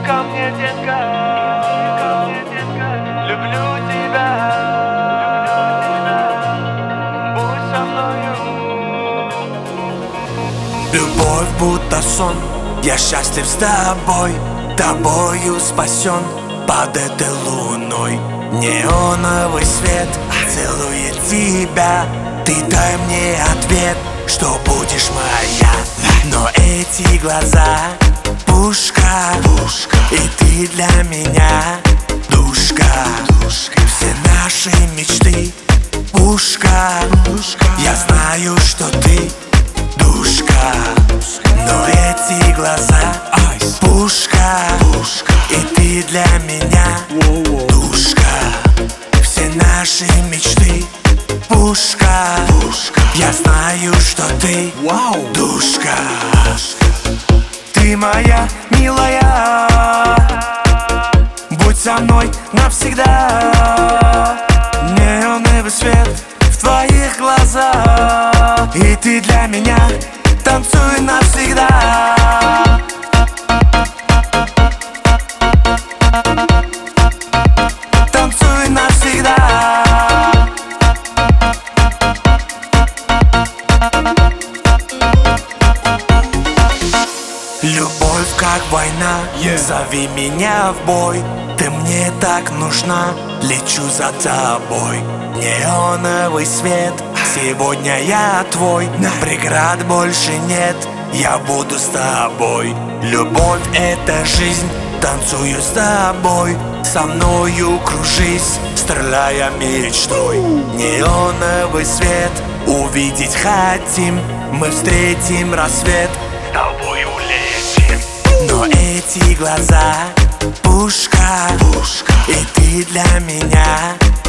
ко мне, детка, люблю тебя, будь со мною. Любовь будто сон, я счастлив с тобой, тобою спасен под этой луной. Неоновый свет целует тебя, ты дай мне ответ, что будешь моя. Но эти глаза пушка, и ты для меня душка. Все наши мечты пушка, я знаю, что ты душка. Но эти глаза пушка, и ты для меня душка. Все наши мечты пушка, я знаю, что ты душка. Ты моя милая, будь со мной навсегда. Неоновый свет в твоих глазах, и ты для меня танцуй навсегда. Танцуй навсегда. Любовь как война, зови меня в бой. Ты мне так нужна, лечу за тобой. Неоновый свет, сегодня я твой. Преград больше нет, я буду с тобой. Любовь — это жизнь, танцую с тобой. Со мною кружись, стреляя мечтой. Неоновый свет, увидеть хотим, мы встретим рассвет, с тобой улетим. Но эти глаза пушка, и ты для меня